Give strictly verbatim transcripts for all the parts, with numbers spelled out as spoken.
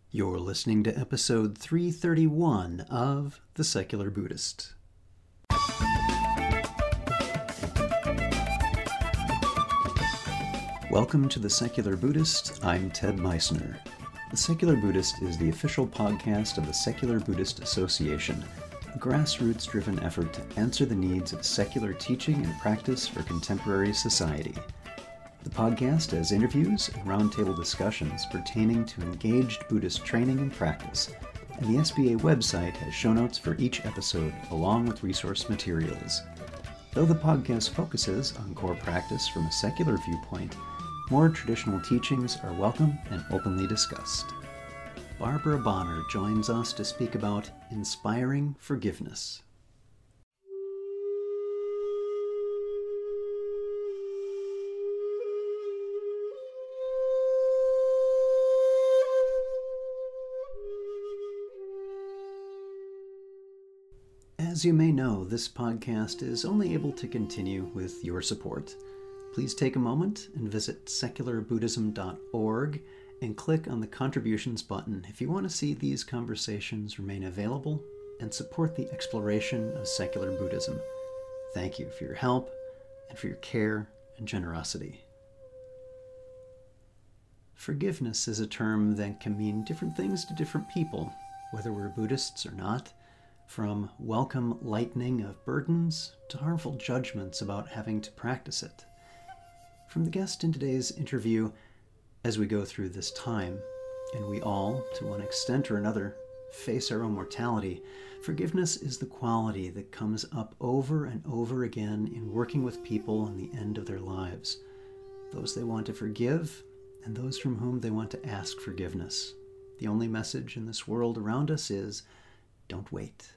You're listening to episode three thirty-one of The Secular Buddhist. Welcome to The Secular Buddhist. I'm Ted Meissner. The Secular Buddhist is the official podcast of the Secular Buddhist Association, a grassroots-driven effort to answer the needs of secular teaching and practice for contemporary society. The podcast has interviews and roundtable discussions pertaining to engaged Buddhist training and practice, and the S B A website has show notes for each episode along with resource materials. Though the podcast focuses on core practice from a secular viewpoint, more traditional teachings are welcome and openly discussed. Barbara Bonner joins us to speak about inspiring forgiveness. As you may know, this podcast is only able to continue with your support. Please take a moment and visit secular buddhism dot org and click on the contributions button if you want to see these conversations remain available and support the exploration of secular Buddhism. Thank you for your help and for your care and generosity. Forgiveness is a term that can mean different things to different people, whether we're Buddhists or not. From welcome lightening of burdens to harmful judgments about having to practice it. From the guest in today's interview, as we go through this time, and we all, to one extent or another, face our own mortality, forgiveness is the quality that comes up over and over again in working with people on the end of their lives. Those they want to forgive, and those from whom they want to ask forgiveness. The only message in this world around us is, don't wait.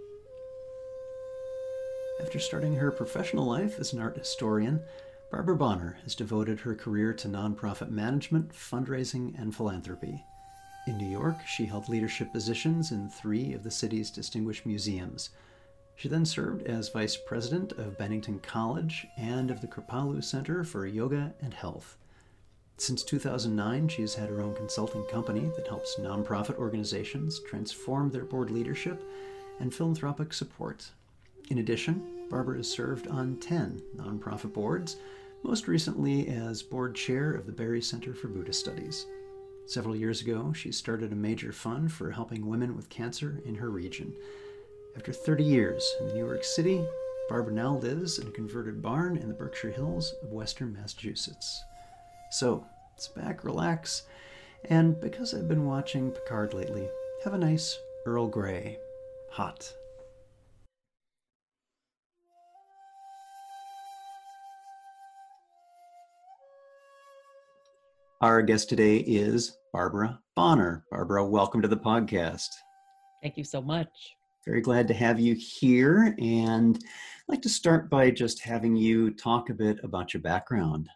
After starting her professional life as an art historian, Barbara Bonner has devoted her career to nonprofit management, fundraising, and philanthropy. In New York, she held leadership positions in three of the city's distinguished museums. She then served as vice president of Bennington College and of the Kripalu Center for Yoga and Health. Since two thousand nine, she has had her own consulting company that helps nonprofit organizations transform their board leadership and philanthropic support. In addition, Barbara has served on ten nonprofit boards, most recently as board chair of the Barry Center for Buddhist Studies. Several years ago, she started a major fund for helping women with cancer in her region. After thirty years in New York City, Barbara now lives in a converted barn in the Berkshire Hills of western Massachusetts. So, sit back, relax, and because I've been watching Picard lately, have a nice Earl Grey, hot. Our guest today is Barbara Bonner. Barbara, welcome to the podcast. Thank you so much. Very glad to have you here, and I'd like to start by just having you talk a bit about your background.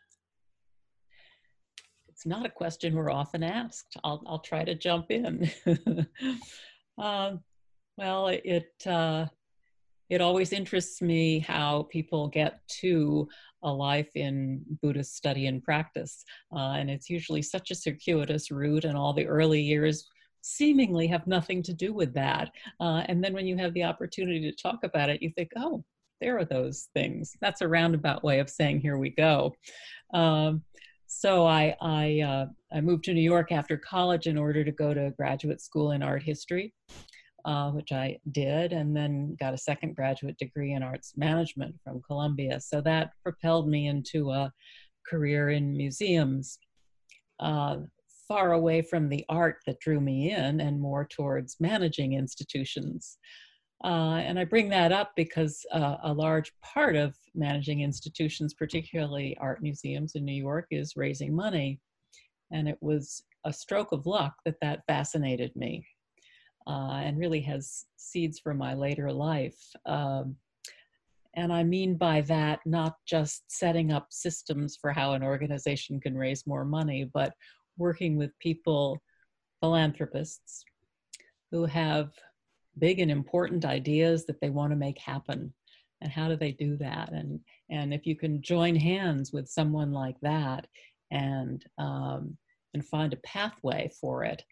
It's not a question we're often asked. I'll, I'll try to jump in. uh, well, it, uh, it always interests me how people get to a life in Buddhist study and practice. Uh, and it's usually such a circuitous route, and all the early years seemingly have nothing to do with that. Uh, and then when you have the opportunity to talk about it, you think, oh, there are those things. That's a roundabout way of saying, here we go. Um, so I, I, uh, I moved to New York after college in order to go to graduate school in art history. Uh, which I did, and then got a second graduate degree in arts management from Columbia. So that propelled me into a career in museums, uh, far away from the art that drew me in and more towards managing institutions. Uh, and I bring that up because uh, a large part of managing institutions, particularly art museums in New York, is raising money. And it was a stroke of luck that that fascinated me. Uh, and really has seeds for my later life. Um, and I mean by that, not just setting up systems for how an organization can raise more money, but working with people, philanthropists, who have big and important ideas that they want to make happen. And how do they do that? And, and if you can join hands with someone like that and, um, and find a pathway for it,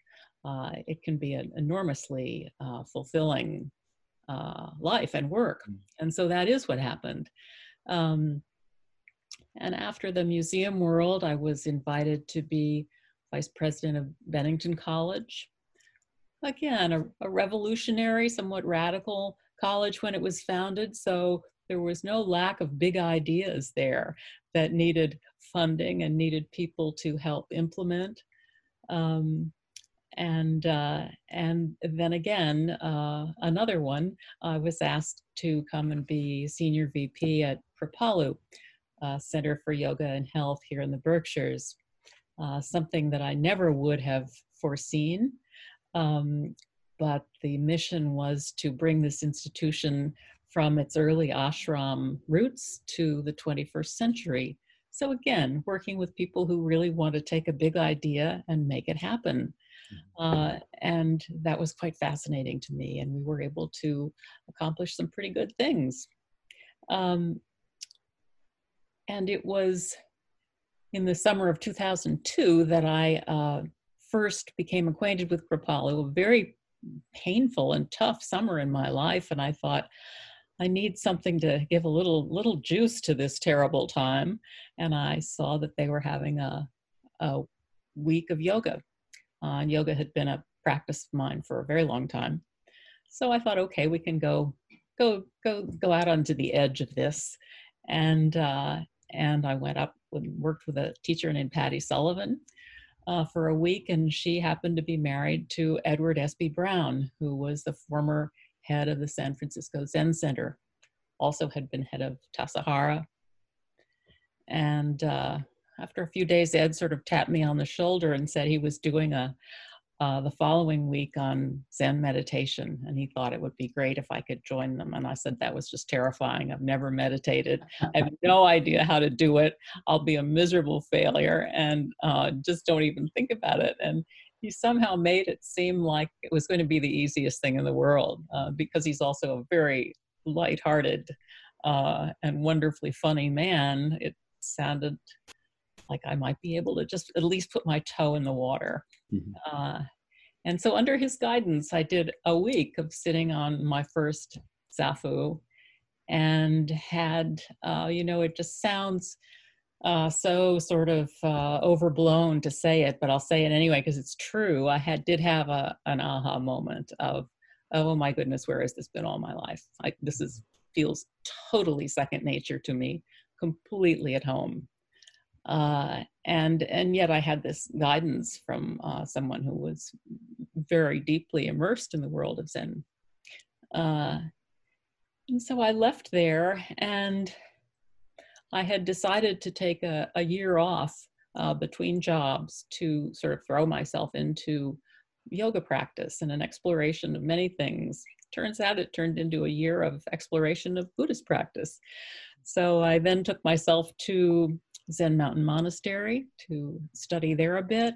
uh, it can be an enormously uh, fulfilling uh, life and work. And so that is what happened. Um, and after the museum world, I was invited to be vice president of Bennington College. Again, a, a revolutionary, somewhat radical college when it was founded. So there was no lack of big ideas there that needed funding and needed people to help implement. Um, and uh, and then again, uh, another one, I was asked to come and be senior V P at Kripalu, uh, Center for Yoga and Health here in the Berkshires, uh, something that I never would have foreseen. Um, but the mission was to bring this institution from its early ashram roots to the twenty-first century. So again, working with people who really want to take a big idea and make it happen. Uh, and that was quite fascinating to me, and we were able to accomplish some pretty good things. Um, and it was in the summer of two thousand two that I uh, first became acquainted with Kripalu, a very painful and tough summer in my life. And I thought, I need something to give a little little juice to this terrible time. And I saw that they were having a, a week of yoga. Uh, and yoga had been a practice of mine for a very long time. So I thought, okay, we can go go go go out onto the edge of this. And uh, and I went up and worked with a teacher named Patty Sullivan uh, for a week, and she happened to be married to Edward Espy Brown, who was the former head of the San Francisco Zen Center, also had been head of Tassajara. And uh, after a few days, Ed sort of tapped me on the shoulder and said he was doing a uh, the following week on Zen meditation, and he thought it would be great if I could join them. And I said, that was just terrifying. I've never meditated. I have no idea how to do it. I'll be a miserable failure, and uh, just don't even think about it. And he somehow made it seem like it was going to be the easiest thing in the world, uh, because he's also a very lighthearted uh, and wonderfully funny man. It sounded like I might be able to just at least put my toe in the water. Mm-hmm. uh, and so under his guidance, I did a week of sitting on my first zafu, and had, uh, you know, it just sounds uh, so sort of uh, overblown to say it, but I'll say it anyway because it's true. I had did have a, an aha moment of, oh my goodness, where has this been all my life? I, this is feels totally second nature to me, completely at home. Uh, and and yet I had this guidance from uh, someone who was very deeply immersed in the world of Zen. Uh, and so I left there, and I had decided to take a, a year off uh, between jobs to sort of throw myself into yoga practice and an exploration of many things. Turns out it turned into a year of exploration of Buddhist practice. So I then took myself to Zen Mountain Monastery to study there a bit.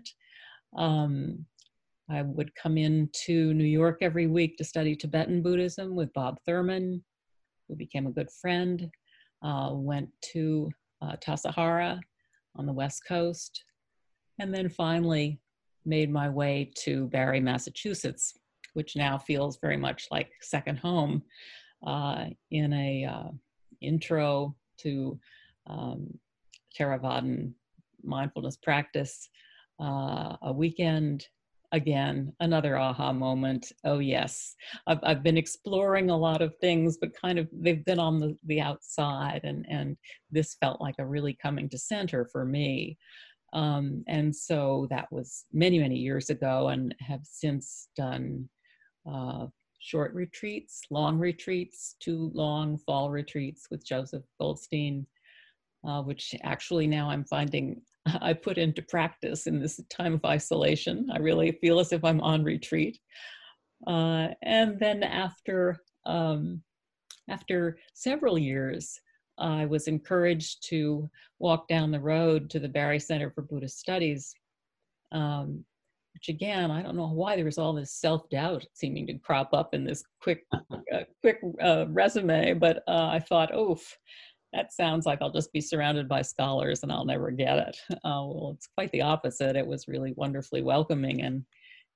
Um, I would come into New York every week to study Tibetan Buddhism with Bob Thurman, who became a good friend. Uh, went to uh, Tassajara on the West Coast, and then finally made my way to Barre, Massachusetts, which now feels very much like second home, uh, in a uh, intro to um, Theravadan mindfulness practice, uh, a weekend, again, another aha moment. Oh yes, I've, I've been exploring a lot of things, but kind of they've been on the, the outside, and, and this felt like a really coming to center for me. Um, and so that was many, many years ago, and have since done uh, short retreats, long retreats, two long fall retreats with Joseph Goldstein, Uh, which actually now I'm finding I put into practice in this time of isolation. I really feel as if I'm on retreat. Uh, and then after, um, after several years, I was encouraged to walk down the road to the Barre Center for Buddhist Studies, um, which again, I don't know why there was all this self-doubt seeming to crop up in this quick, uh, quick uh, resume, but uh, I thought, oof, that sounds like I'll just be surrounded by scholars and I'll never get it. Uh, well, it's quite the opposite. It was really wonderfully welcoming, and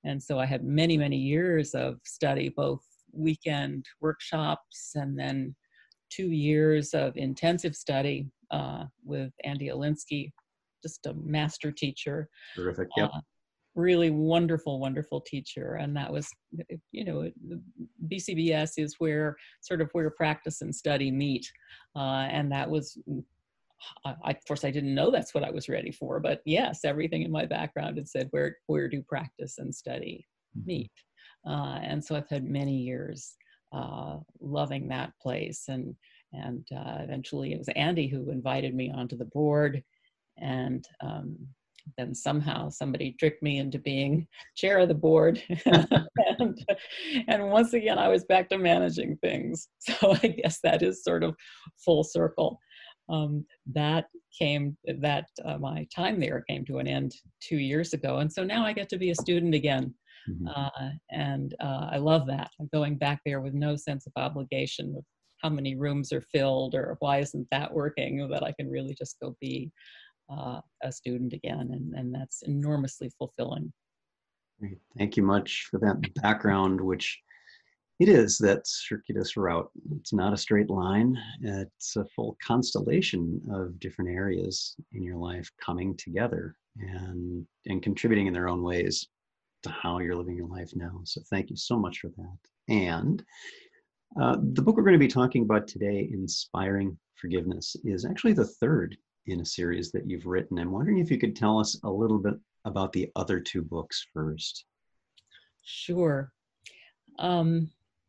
And so I had many, many years of study, both weekend workshops and then two years of intensive study uh, with Andy Olinsky, just a master teacher. Terrific. Yep. Uh, really wonderful, wonderful teacher. And that was, you know, B C B S is where sort of where practice and study meet. Uh, and that was, I, of course, I didn't know that's what I was ready for, but yes, everything in my background had said, where, where do practice and study meet? Uh, and so I've had many years uh, loving that place. And, and uh, eventually it was Andy who invited me onto the board. And um, then somehow somebody tricked me into being chair of the board. and, and once again, I was back to managing things. So I guess that is sort of full circle. Um, that came, that uh, my time there came to an end two years ago. And so now I get to be a student again. Mm-hmm. Uh, and uh, I love that. I'm going back there with no sense of obligation of how many rooms are filled or why isn't that working, that I can really just go be uh, a student again. And, and that's enormously fulfilling. Great. Thank you much for that background, which it is that circuitous route. It's not a straight line. It's a full constellation of different areas in your life coming together and, and contributing in their own ways to how you're living your life now. So thank you so much for that. And uh, the book we're going to be talking about today, Inspiring Forgiveness, is actually the third in a series that you've written. I'm wondering if you could tell us a little bit about the other two books first. Sure. Um,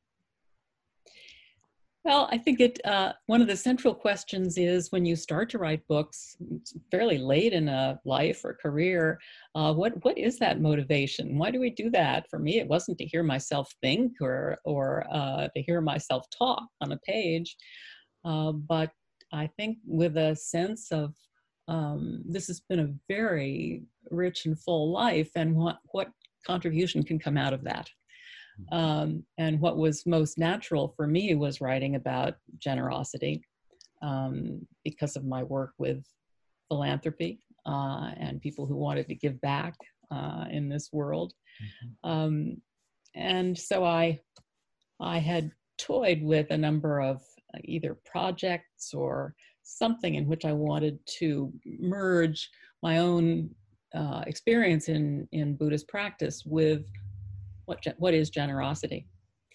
Well, I think it, uh, one of the central questions is when you start to write books fairly late in a life or career, uh, what, what is that motivation? Why do we do that? For me, it wasn't to hear myself think or, or uh, to hear myself talk on a page, uh, but I think with a sense of um, this has been a very rich and full life, and what, what contribution can come out of that. Um, and what was most natural for me was writing about generosity um, because of my work with philanthropy uh, and people who wanted to give back uh, in this world. Mm-hmm. Um, and so I, I had toyed with a number of either projects or something in which I wanted to merge my own uh, experience in, in Buddhist practice with What, what is generosity?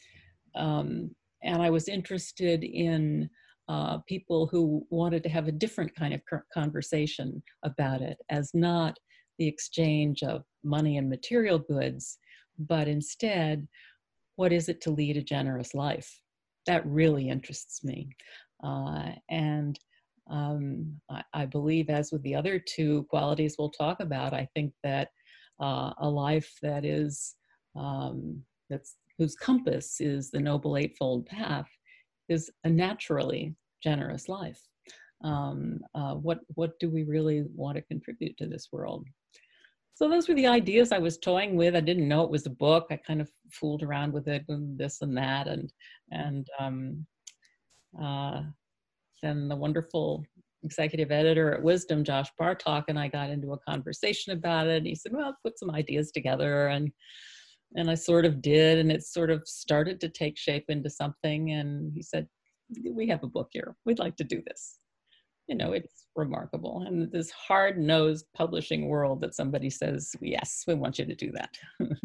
Um, and I was interested in uh, people who wanted to have a different kind of conversation about it, as not the exchange of money and material goods, but instead, what is it to lead a generous life? That really interests me. Uh, and um, I, I believe, as with the other two qualities we'll talk about, I think that uh, a life that is Um, that's whose compass is the Noble Eightfold Path is a naturally generous life. Um, uh, what what do we really want to contribute to this world? So those were the ideas I was toying with. I didn't know it was a book. I kind of fooled around with it and this and that, and and um, uh, then the wonderful executive editor at Wisdom, Josh Bartok, and I got into a conversation about it. And he said, "Well, put some ideas together," and And I sort of did, and it sort of started to take shape into something. And he said, "We have a book here. We'd like to do this." You know, it's remarkable. And this hard-nosed publishing world that somebody says, "Yes, we want you to do that."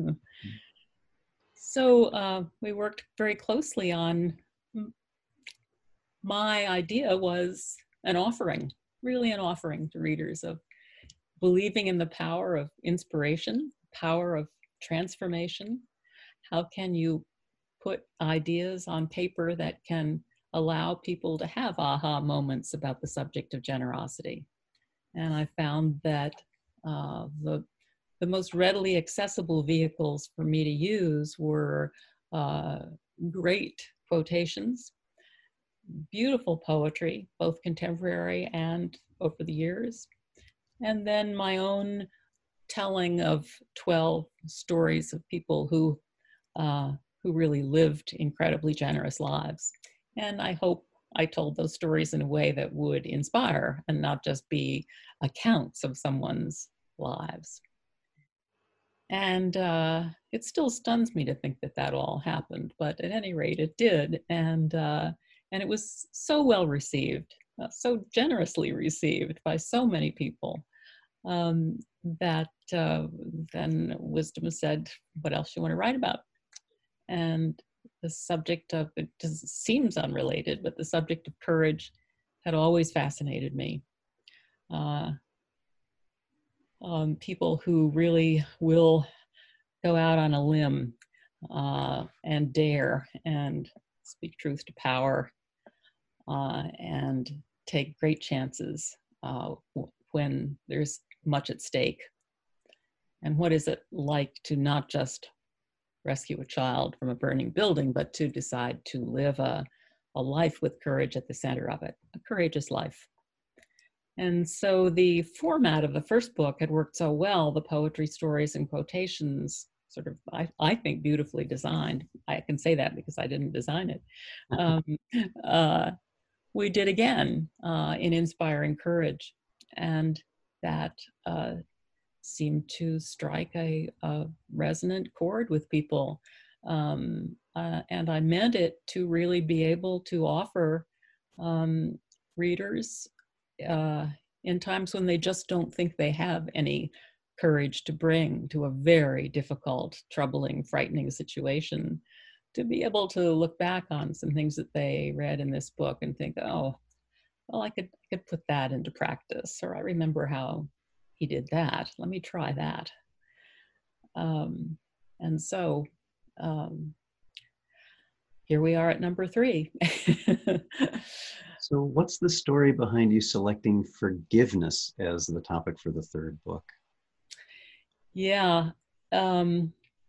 So uh, we worked very closely on, my idea was an offering, really an offering to readers of believing in the power of inspiration, power of transformation. How can you put ideas on paper that can allow people to have aha moments about the subject of generosity? And I found that uh, the, the most readily accessible vehicles for me to use were uh, great quotations, beautiful poetry, both contemporary and over the years, and then my own telling of twelve stories of people who uh, who really lived incredibly generous lives. And I hope I told those stories in a way that would inspire and not just be accounts of someone's lives. and uh, it still stuns me to think that that all happened, but at any rate, it did. And, uh, and it was so well received, uh, so generously received by so many people, um, that uh, then Wisdom said, what else you want to write about? And the subject of, it just seems unrelated, but the subject of courage had always fascinated me. Uh, um, people who really will go out on a limb uh, and dare and speak truth to power, uh, and take great chances uh, when there's much at stake. And what is it like to not just rescue a child from a burning building, but to decide to live a, a life with courage at the center of it, a courageous life. And so the format of the first book had worked so well, the poetry, stories, and quotations, sort of, I, I think, beautifully designed. I can say that because I didn't design it. Um, uh, we did again uh, in Inspiring Courage. And that uh, seemed to strike a, a resonant chord with people. Um, uh, and I meant it to really be able to offer um, readers uh, in times when they just don't think they have any courage to bring to a very difficult, troubling, frightening situation, to be able to look back on some things that they read in this book and think, oh, well, I could, I could put that into practice, or I remember how he did that. Let me try that. Um, and so um, here we are at number three. So what's the story behind you selecting forgiveness as the topic for the third book? Yeah. Um,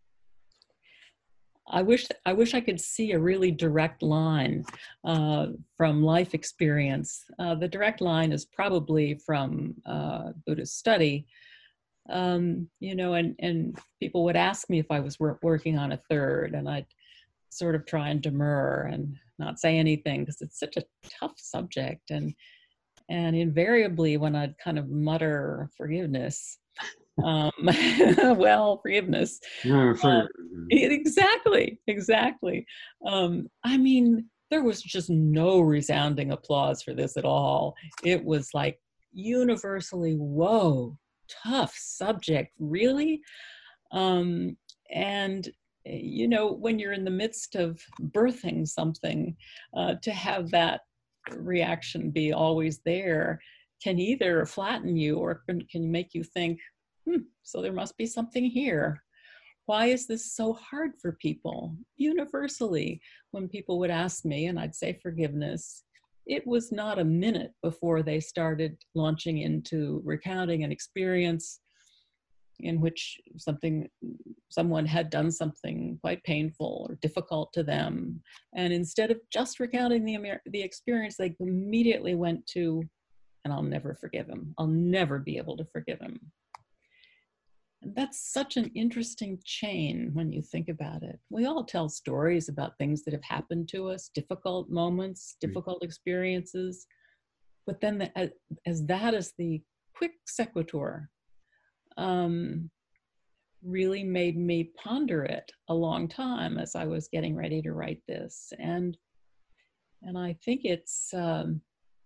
I wish I wish I could see a really direct line uh, from life experience. Uh, the direct line is probably from uh, Buddhist study, um, you know, and, and people would ask me if I was work, working on a third, and I'd sort of try and demur and not say anything because it's such a tough subject. And, and invariably when I'd kind of mutter forgiveness, um, well, forgiveness. No, for, Uh, exactly, exactly. Um, I mean, there was just no resounding applause for this at all. It was like universally, whoa, tough subject, really? Um, and, you know, when you're in the midst of birthing something, uh, to have that reaction be always there can either flatten you or can, can make you think, hmm, so there must be something here. Why is this so hard for people? Universally, when people would ask me and I'd say forgiveness, it was not a minute before they started launching into recounting an experience in which something, someone had done something quite painful or difficult to them. And instead of just recounting the, the experience, they immediately went to, and I'll never forgive him. I'll never be able to forgive him. And that's such an interesting chain when you think about it. We all tell stories about things that have happened to us, difficult moments, difficult experiences. But then the, as, as that is the quick sequitur, um, really made me ponder it a long time as I was getting ready to write this. And, and I think it's, um,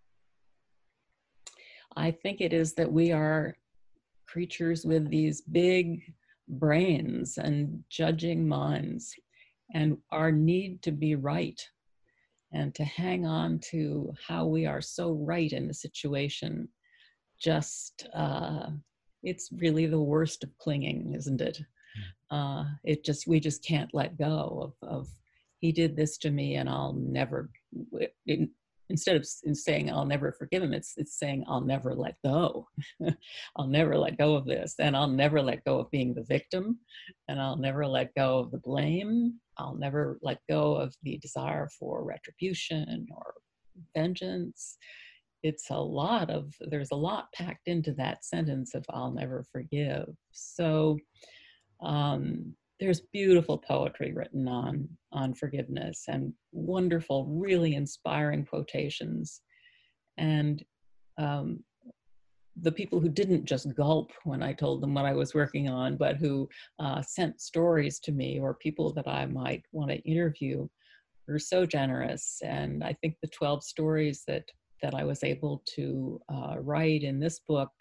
I think it is that we are creatures with these big brains and judging minds, and our need to be right and to hang on to how we are so right in the situation, just, uh, it's really the worst of clinging, isn't it? Uh, it just, we just can't let go of, of he did this to me and I'll never, it, instead of saying I'll never forgive him, it's, it's saying I'll never let go. I'll never let go of this, and I'll never let go of being the victim, and I'll never let go of the blame. I'll never let go of the desire for retribution or vengeance. It's a lot of, there's a lot packed into that sentence of I'll never forgive. So um, there's beautiful poetry written on, on forgiveness, and wonderful, really inspiring quotations. And um, the people who didn't just gulp when I told them what I was working on, but who uh, sent stories to me, or people that I might want to interview, were so generous. And I think the twelve stories that, that I was able to uh, write in this book,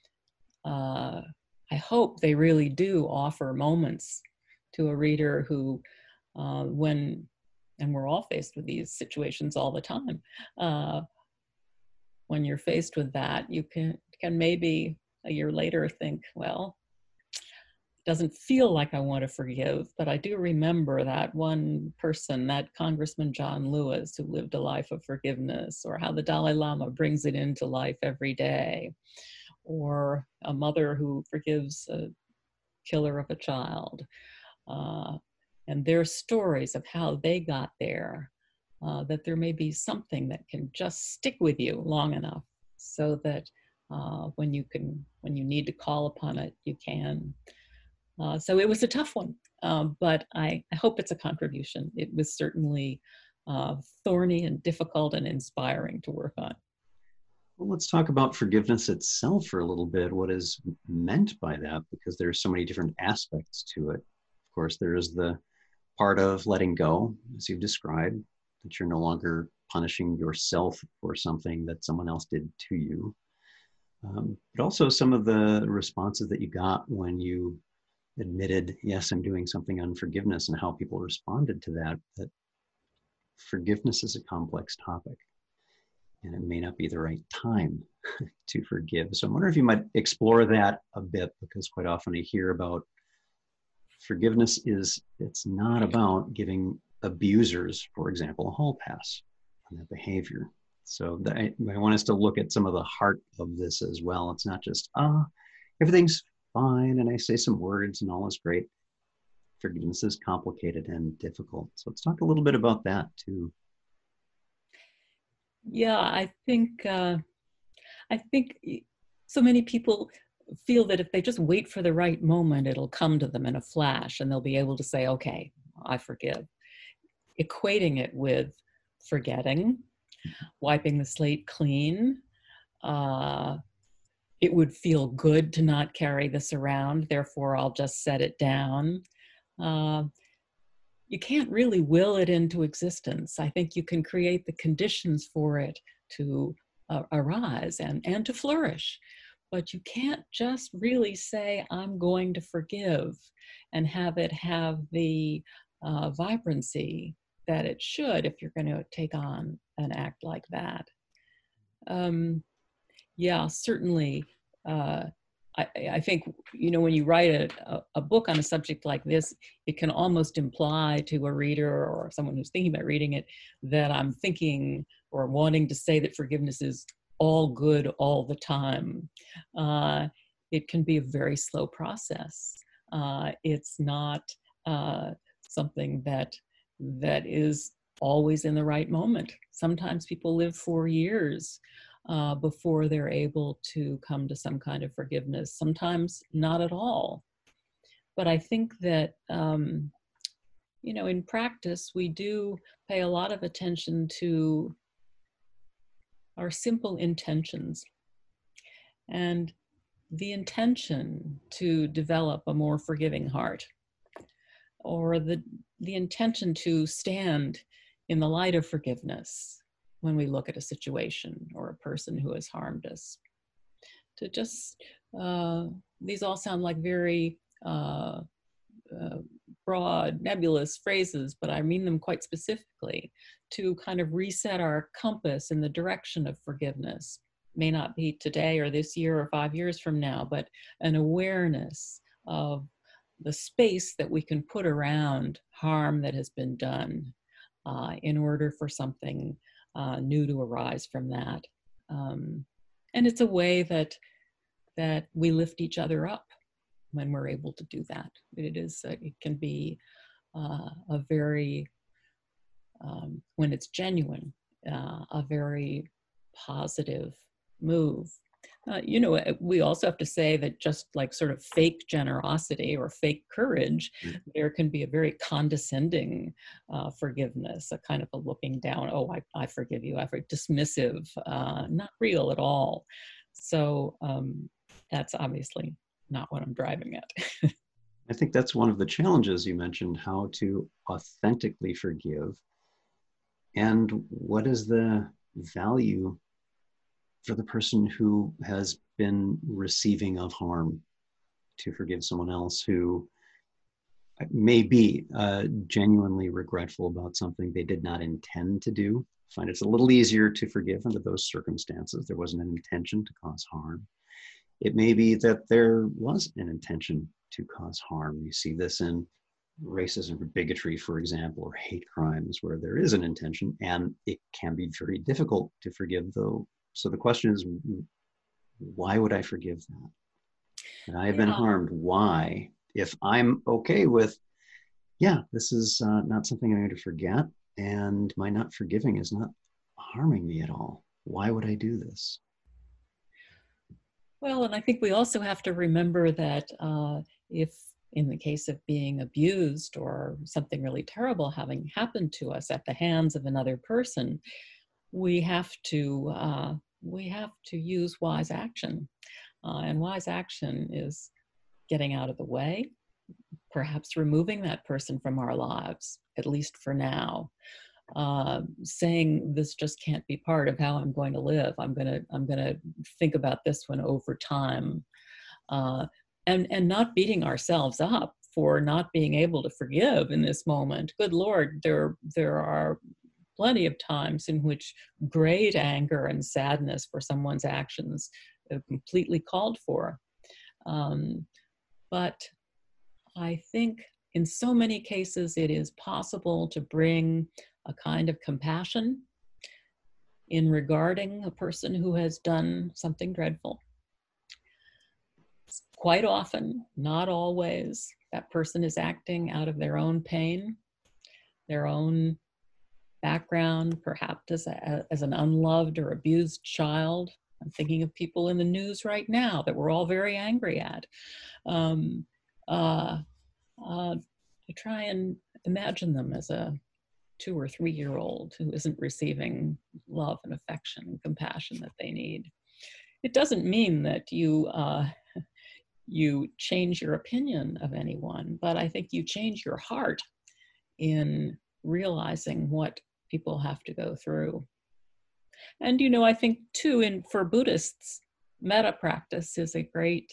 uh, I hope they really do offer moments to a reader who, uh, when, and we're all faced with these situations all the time, uh, when you're faced with that, you can, can maybe a year later think, well, it doesn't feel like I want to forgive, but I do remember that one person, that Congressman John Lewis, who lived a life of forgiveness, or how the Dalai Lama brings it into life every day, or a mother who forgives a killer of a child. Uh, and their stories of how they got there, uh, that there may be something that can just stick with you long enough so that uh, when you can, when you need to call upon it, you can. Uh, so it was a tough one, um, but I, I hope it's a contribution. It was certainly uh, thorny and difficult and inspiring to work on. Well, let's talk about forgiveness itself for a little bit. What is meant by that? Because there's so many different aspects to it. Of course, there is the part of letting go, as you've described, that you're no longer punishing yourself for something that someone else did to you. Um, but also some of the responses that you got when you admitted, yes, I'm doing something on forgiveness, and how people responded to that, that forgiveness is a complex topic. And it may not be the right time to forgive. So I'm wondering if you might explore that a bit, because quite often I hear about forgiveness is, it's not about giving abusers, for example, a hall pass on that behavior. So that I, I want us to look at some of the heart of this as well. It's not just, ah, everything's fine and I say some words and all is great. Forgiveness is complicated and difficult. So let's talk a little bit about that too. Yeah, I think uh, I think so many people feel that if they just wait for the right moment, it'll come to them in a flash, and they'll be able to say, "Okay, I forgive." Equating it with forgetting, wiping the slate clean. Uh, it would feel good to not carry this around, therefore I'll just set it down. Uh, you can't really will it into existence. I think you can create the conditions for it to uh, arise and, and to flourish. But you can't just really say, I'm going to forgive, and have it have the uh, vibrancy that it should if you're going to take on an act like that. Um, yeah, certainly. Uh, I, I think, you know, when you write a, a book on a subject like this, it can almost imply to a reader or someone who's thinking about reading it that I'm thinking or wanting to say that forgiveness is all good all the time. Uh, it can be a very slow process. Uh, it's not uh, something that that is always in the right moment. Sometimes people live for years Uh, before they're able to come to some kind of forgiveness, sometimes not at all. But I think that, um, you know, in practice, we do pay a lot of attention to our simple intentions. And the intention to develop a more forgiving heart, or the, the intention to stand in the light of forgiveness when we look at a situation or a person who has harmed us. To just, uh, these all sound like very uh, uh, broad, nebulous phrases, but I mean them quite specifically, to kind of reset our compass in the direction of forgiveness. May not be today or this year or five years from now, but an awareness of the space that we can put around harm that has been done uh, in order for something Uh, new to arise from that. Um, and it's a way that that we lift each other up when we're able to do that. It is, uh, it can be uh, a very, um, when it's genuine, uh, a very positive move. Uh, you know, we also have to say that just like sort of fake generosity or fake courage, mm-hmm. there can be a very condescending uh, forgiveness, a kind of a looking down, oh, I, I forgive you, I forgive, dismissive, uh, not real at all. So um, that's obviously not what I'm driving at. I think that's one of the challenges you mentioned, how to authentically forgive. And what is the value for the person who has been receiving of harm to forgive someone else who may be uh, genuinely regretful about something they did not intend to do? I find it's a little easier to forgive under those circumstances. There wasn't an intention to cause harm. It may be that there was an intention to cause harm. You see this in racism or bigotry, for example, or hate crimes where there is an intention, and it can be very difficult to forgive, though. So the question is, why would I forgive that? And I have been Yeah. harmed. Why? If I'm okay with, yeah, this is uh, not something I'm going to forget, and my not forgiving is not harming me at all, why would I do this? Well, and I think we also have to remember that uh, if in the case of being abused or something really terrible having happened to us at the hands of another person, we have to uh, we have to use wise action. Uh, and wise action is getting out of the way, perhaps removing that person from our lives, at least for now. Uh, saying this just can't be part of how I'm going to live. I'm gonna I'm gonna think about this one over time, uh, and and not beating ourselves up for not being able to forgive in this moment. Good Lord, there there are plenty of times in which great anger and sadness for someone's actions are completely called for. Um, but I think in so many cases it is possible to bring a kind of compassion in regarding a person who has done something dreadful. Quite often, not always, that person is acting out of their own pain, their own background, perhaps as, a, as an unloved or abused child. I'm thinking of people in the news right now that we're all very angry at. Um, uh, uh, to try and imagine them as a two or three year old who isn't receiving love and affection and compassion that they need. It doesn't mean that you uh, you change your opinion of anyone, but I think you change your heart in realizing what people have to go through. And you know, I think too, in for Buddhists, metta practice is a great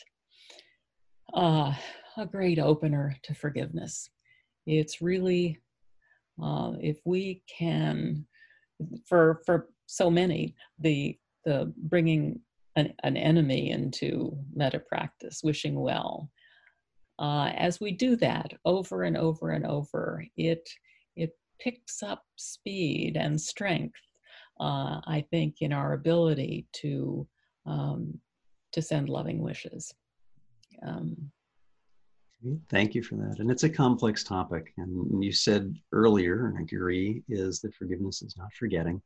uh, a great opener to forgiveness. It's really uh, if we can, for for so many, the the bringing an, an enemy into metta practice, wishing well. Uh, as we do that over and over and over, it it picks up speed and strength. Uh, I think in our ability to um, to send loving wishes. Um, Thank you for that. And it's a complex topic. And you said earlier, and I agree, is that forgiveness is not forgetting,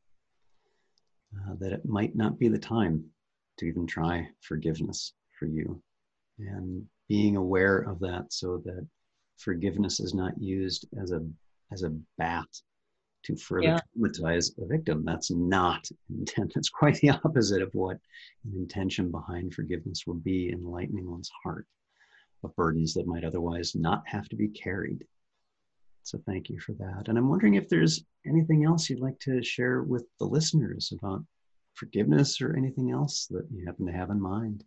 uh, that it might not be the time to even try forgiveness for you. And being aware of that so that forgiveness is not used as a, as a bat to further yeah. traumatize a victim. That's not intent. That's quite the opposite of what an intention behind forgiveness would be, enlightening one's heart of burdens that might otherwise not have to be carried. So thank you for that. And I'm wondering if there's anything else you'd like to share with the listeners about forgiveness or anything else that you happen to have in mind.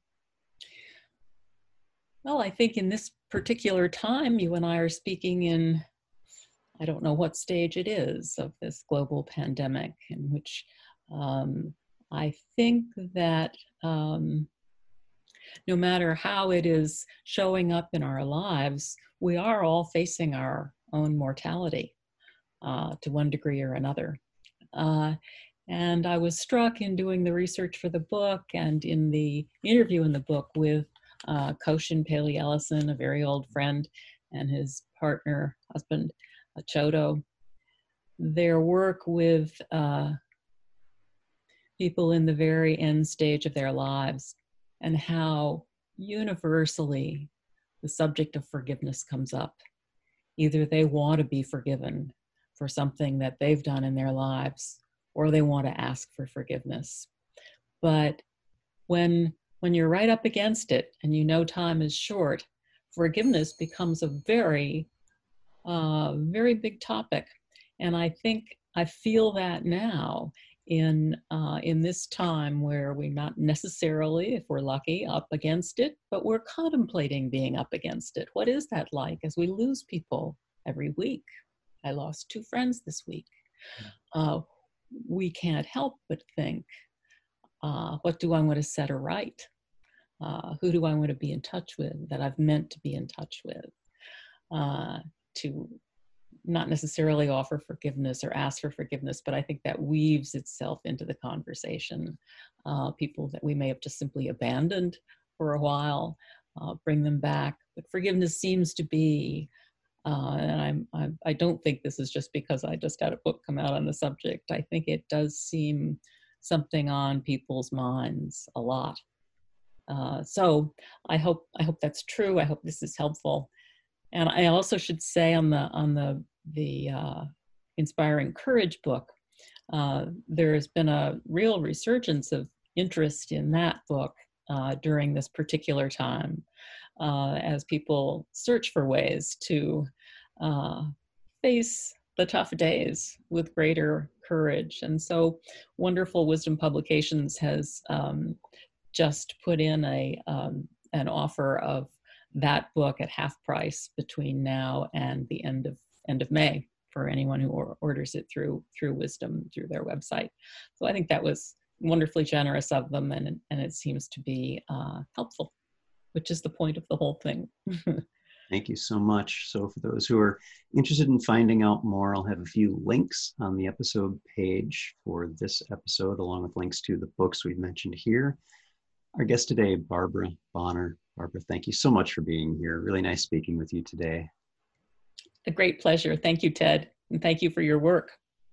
Well, I think in this particular time, you and I are speaking in, I don't know what stage it is of this global pandemic, in which um, I think that um, no matter how it is showing up in our lives, we are all facing our own mortality uh, to one degree or another. Uh, and I was struck in doing the research for the book and in the interview in the book with uh, Koshin Paley Ellison, a very old friend, and his partner, husband, uh, Chodo, their work with uh, people in the very end stage of their lives, and how universally the subject of forgiveness comes up. Either they want to be forgiven for something that they've done in their lives, or they want to ask for forgiveness. But when when you're right up against it and you know time is short, forgiveness becomes a very, uh, very big topic. And I think I feel that now in uh, in this time where we're not necessarily, if we're lucky, up against it, but we're contemplating being up against it. What is that like as we lose people every week? I lost two friends this week. Uh, we can't help but think, uh, what do I want to set right? Uh, who do I want to be in touch with that I've meant to be in touch with? Uh, to not necessarily offer forgiveness or ask for forgiveness, but I think that weaves itself into the conversation. Uh, people that we may have just simply abandoned for a while, uh, bring them back. But forgiveness seems to be, uh, and I'm, I'm, I don't think this is just because I just had a book come out on the subject. I think it does seem something on people's minds a lot. Uh, so I hope I hope that's true. I hope this is helpful. And I also should say on the on the the uh, Inspiring Courage book, uh, there has been a real resurgence of interest in that book uh, during this particular time, uh, as people search for ways to uh, face the tough days with greater courage. And so Wonderful Wisdom Publications has um, just put in a um, an offer of that book at half price between now and the end of end of May for anyone who or orders it through through Wisdom, through their website. So I think that was wonderfully generous of them, and and it seems to be uh, helpful, which is the point of the whole thing. Thank you so much. So for those who are interested in finding out more, I'll have a few links on the episode page for this episode, along with links to the books we've mentioned here. Our guest today, Barbara Bonner. Barbara, thank you so much for being here. Really nice speaking with you today. A great pleasure. Thank you, Ted. And thank you for your work.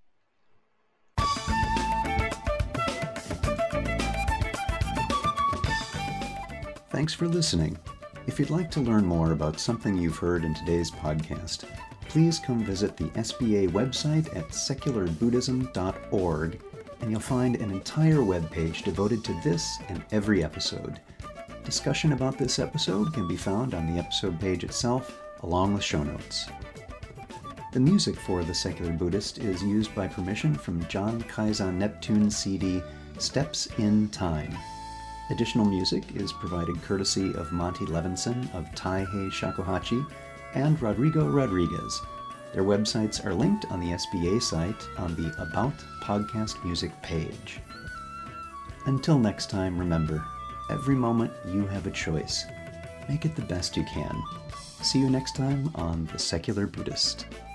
Thanks for listening. If you'd like to learn more about something you've heard in today's podcast, please come visit the S B A website at secular buddhism dot org, and you'll find an entire webpage devoted to this and every episode. Discussion about this episode can be found on the episode page itself, along with show notes. The music for The Secular Buddhist is used by permission from John Kaizan Neptune's C D, Steps in Time. Additional music is provided courtesy of Monty Levinson of Taihei Shakuhachi and Rodrigo Rodriguez. Their websites are linked on the S B A site on the About Podcast Music page. Until next time, remember, every moment you have a choice. Make it the best you can. See you next time on The Secular Buddhist.